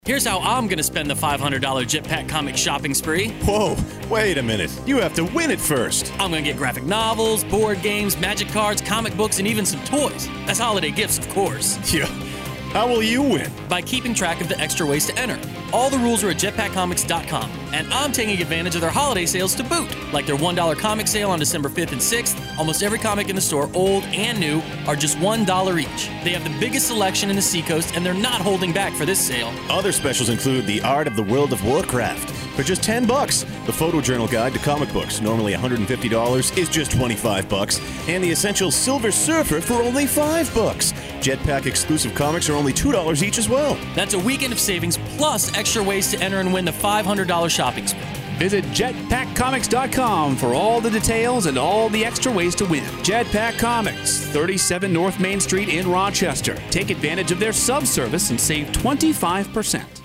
Here's how I'm going to spend the $500 Jetpack Comics shopping spree. Whoa, wait a minute. You have to win it first. I'm going to get graphic novels, board games, magic cards, comic books, and even some toys. That's holiday gifts, of course. Yeah. How will you win? By keeping track of the extra ways to enter. All the rules are at jetpackcomics.com, and I'm taking advantage of their holiday sales to boot, like their $1 comic sale on December 5th and 6th. Almost every comic in the store, old and new, are just $1 each. They have the biggest selection in the Seacoast, and they're not holding back for this sale. Other specials include The Art of the World of Warcraft for just $10. The Photojournal Guide to Comic Books, normally $150, is just $25, and the Essential Silver Surfer for only $5. Jetpack exclusive comics are only $2 each as well. That's a weekend of savings plus extra ways to enter and win the $500 shopping spree. Visit jetpackcomics.com for all the details and all the extra ways to win. Jetpack Comics, 37 North Main Street in Rochester. Take advantage of their sub-service and save 25%.